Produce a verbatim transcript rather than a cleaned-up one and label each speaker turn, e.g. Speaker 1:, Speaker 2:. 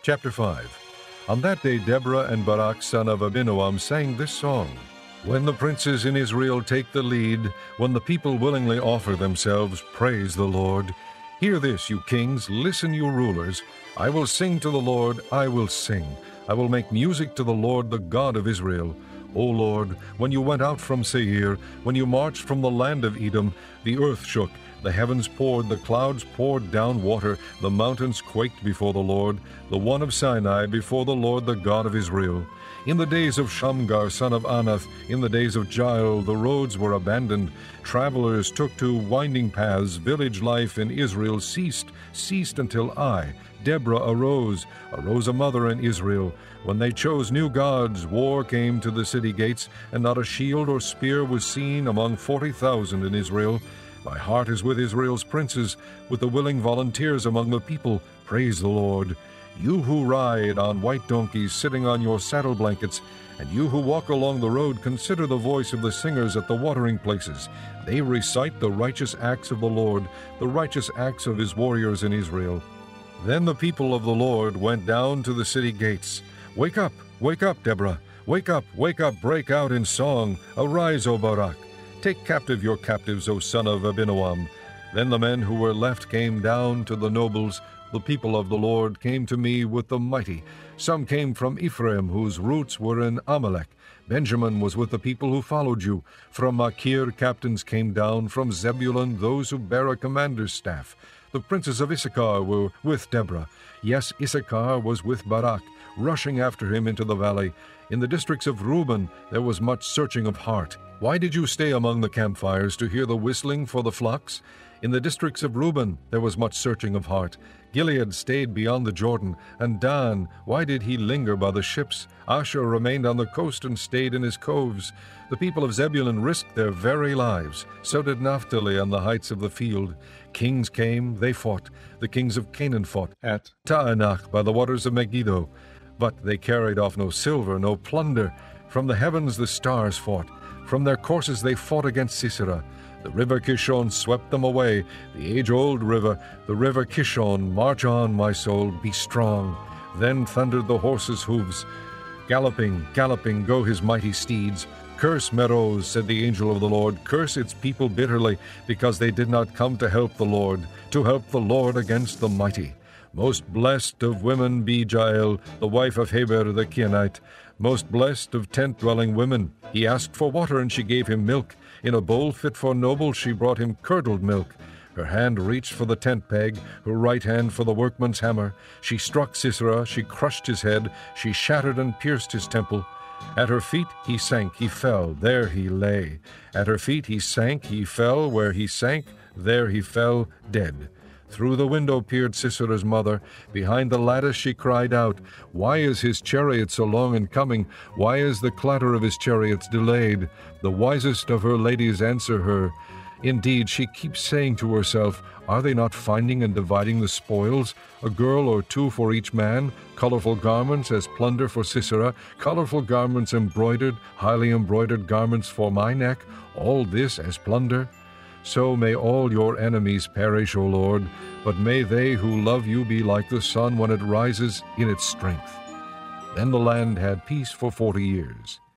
Speaker 1: Chapter five. On that day Deborah and Barak son of Abinoam sang this song. When the princes in Israel take the lead, when the people willingly offer themselves, praise the Lord. Hear this, you kings, listen, you rulers. I will sing to the Lord, I will sing. I will make music to the Lord, the God of Israel. O Lord, when you went out from Seir, when you marched from the land of Edom, the earth shook, the heavens poured, the clouds poured down water, the mountains quaked before the Lord, the one of Sinai before the Lord, the God of Israel. In the days of Shamgar, son of Anath, in the days of Jael, the roads were abandoned. Travelers took to winding paths. Village life in Israel ceased, ceased until I, Deborah, arose, arose a mother in Israel. When they chose new gods, war came to the city gates, and not a shield or spear was seen among forty thousand in Israel. My heart is with Israel's princes, with the willing volunteers among the people. Praise the Lord. You who ride on white donkeys, sitting on your saddle blankets, and you who walk along the road, consider the voice of the singers at the watering places. They recite the righteous acts of the Lord, the righteous acts of his warriors in Israel. Then the people of the Lord went down to the city gates. Wake up, wake up, Deborah. Wake up, wake up, break out in song. Arise, O Barak. Take captive your captives, O son of Abinoam. Then the men who were left came down to the nobles. The people of the Lord came to me with the mighty. Some came from Ephraim, whose roots were in Amalek. Benjamin was with the people who followed you. From Machir captains came down, from Zebulun those who bear a commander's staff. The princes of Issachar were with Deborah. Yes, Issachar was with Barak, rushing after him into the valley. In the districts of Reuben there was much searching of heart. Why did you stay among the campfires to hear the whistling for the flocks? In the districts of Reuben there was much searching of heart. Gilead stayed beyond the Jordan, and Dan, why did he linger by the ships? Asher remained on the coast and stayed in his coves. The people of Zebulun risked their very lives. So did Naphtali on the heights of the field. Kings came, they fought. The kings of Canaan fought at Taanach by the waters of Megiddo. But they carried off no silver, no plunder. From the heavens the stars fought. From their courses they fought against Sisera. The river Kishon swept them away, the age-old river, the river Kishon. March on, my soul, be strong. Then thundered the horses' hooves. Galloping, galloping go his mighty steeds. Curse Meroz, said the angel of the Lord, curse its people bitterly, because they did not come to help the Lord, to help the Lord against the mighty. Most blessed of women be Jael, the wife of Heber the Kenite. Most blessed of tent-dwelling women. He asked for water, and she gave him milk. In a bowl fit for nobles she brought him curdled milk. Her hand reached for the tent peg, her right hand for the workman's hammer. She struck Sisera, she crushed his head, she shattered and pierced his temple. At her feet he sank, he fell, there he lay. At her feet he sank, he fell, where he sank, there he fell, dead. Through the window peered Sisera's mother. Behind the lattice she cried out, Why is his chariot so long in coming? Why is the clatter of his chariots delayed? The wisest of her ladies answer her. Indeed, she keeps saying to herself, Are they not finding and dividing the spoils? A girl or two for each man, colorful garments as plunder for Sisera, colorful garments embroidered, highly embroidered garments for my neck, all this as plunder? So may all your enemies perish, O Lord, but may they who love you be like the sun when it rises in its strength. Then the land had peace for forty years.